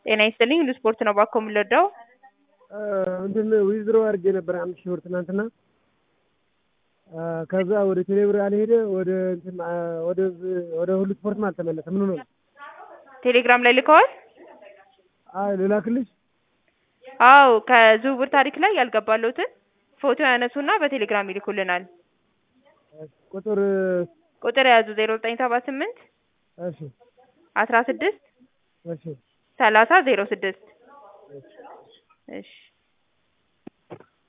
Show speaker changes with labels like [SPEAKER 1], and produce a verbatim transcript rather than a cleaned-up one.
[SPEAKER 1] ጤና ይስጥልኝ ለስፖርት ነው ባኮ የምልወደው
[SPEAKER 2] እንትን ዊዝድሮ አድርጌ ነበር አምስት ሺህ ብር ትናንትና ከዛ ወደ ቴሌብር አልሄደ ወደ እንትን ወደ ወደ ሁሉ ስፖርት ማለት ተመለሰ። ምን ነው
[SPEAKER 1] ቴሌግራም ላይ ልከዋል?
[SPEAKER 2] አይ ልላክልሽ?
[SPEAKER 1] አዎ ከዝውውር ታሪክ ላይ ያልገባለሁትን ፎቶ ያነሱና በቴሌግራም ይልኩልናል።
[SPEAKER 2] ቁጥር
[SPEAKER 1] ቁጥር ያዙ ዜሮ ዘጠኝ ሰባ ስምንት
[SPEAKER 2] እሺ
[SPEAKER 1] አስራ ስድስት
[SPEAKER 2] እሺ
[SPEAKER 1] ሰላሳ ዜሮ ስድስት እሺ